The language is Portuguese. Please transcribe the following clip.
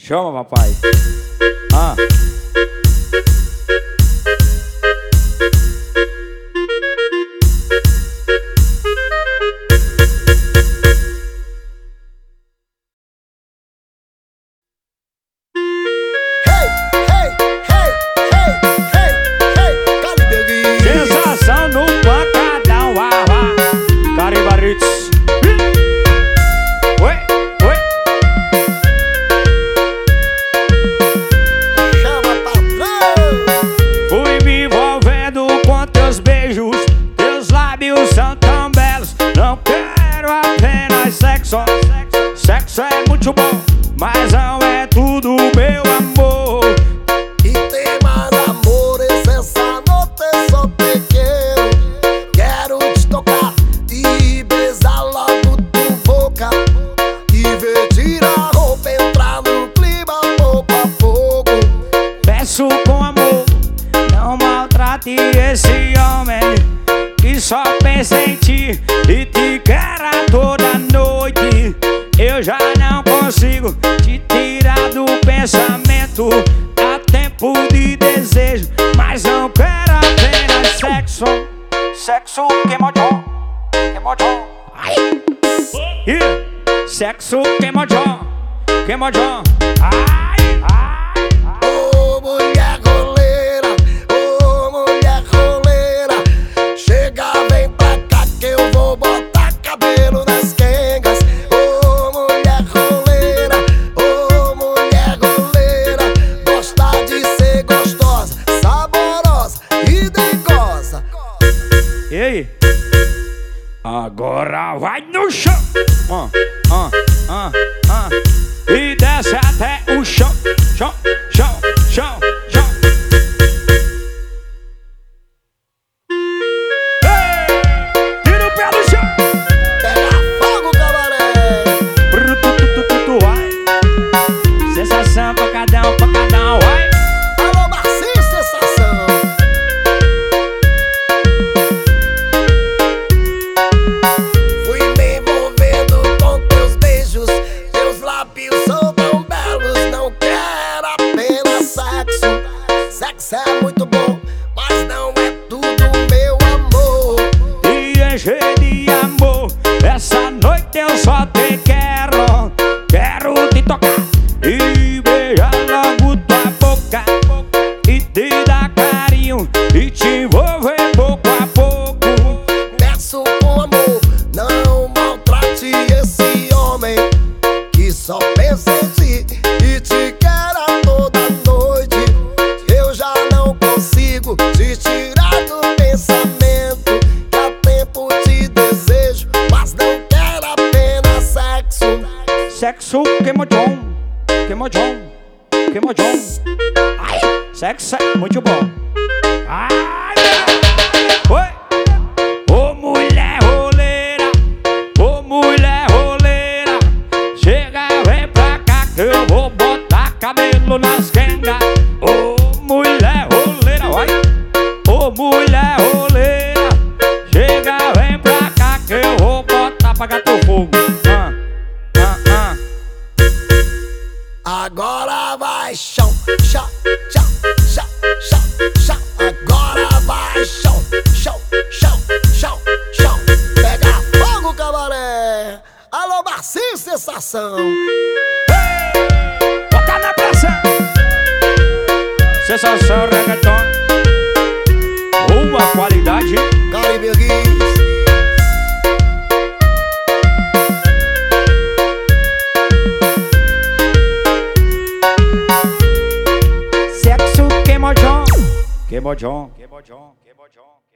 Chama, papai. Ah. Sensação no pancadão, Caribarits. Oi, oi. Chama, patrão. Fui me envolvendo com teus beijos, teus lábios são tão belos. Não quero apenas sexo. Sexo é muito bom, mas não é tudo, meu amor. E tem mais amores essa noite, só te quero. Quero te tocar e besar logo tua boca. E ver tirar a roupa, entrar no clima pouco a pouco. Peço com amor, não maltrate esse homem que só pensa em ti e te quer a toda noite. Eu já não consigo te tirar do pensamento. Há tempo de desejo, mas não quero apenas sexo. Sexo queimodão, queimodão. Ai. Sexo queimodão, queimodão. Ai, ai, ai. Ô mulher roleira, ô mulher roleira, chega, vem pra cá que eu vou botar cabelo nas quengas. Ô mulher roleira, gosta de ser gostosa, saborosa e dengosa. E aí? Agora vai no chão. E desce até o chão. Chão, chão, chão, chão. Ei! Tira o pé do chão. Pega fogo, cabaré. Vai. Sensação pancadão, pancadão, vai. Alô, Marcinho, sensação. Fui me envolvendo com teus beijos, teus lábios são tão belos. Não quero apenas sexo. Sexo é muito bom, mas não é tudo, meu amor. E encher de amor, essa noite eu só te quero. Quero te tocar e beijar logo tua boca, e te dar carinho e te envolver pouco a pouco. Peço com amor, não maltrate esse homem que só pensa em ti e te quer a toda noite. Eu já não consigo te tirar do pensamento. Que há tempo te desejo, mas não quero apenas sexo. Sexo queimodão, queimodão, queimodão. Ai, sexo é muito bom. Ai, oi. Ô mulher roleira, ô mulher roleira, chega, vem pra cá que eu vou botar cabelo nas quengas. Ô mulher roleira, vai. Ô mulher roleira, chega, vem pra cá que eu vou botar pra gato fogo. Agora vai chão, chão, chão, chão, chão, chão. Agora vai chão, chão, chão, chão, chão. Pega fogo, cabaré. Alô, Marcinho, sensação. Bota na pressão. Sensação reggaeton, uma qualidade. Caribe Guiz. Sexo queimodão, queimodão, queimodão, queimodão.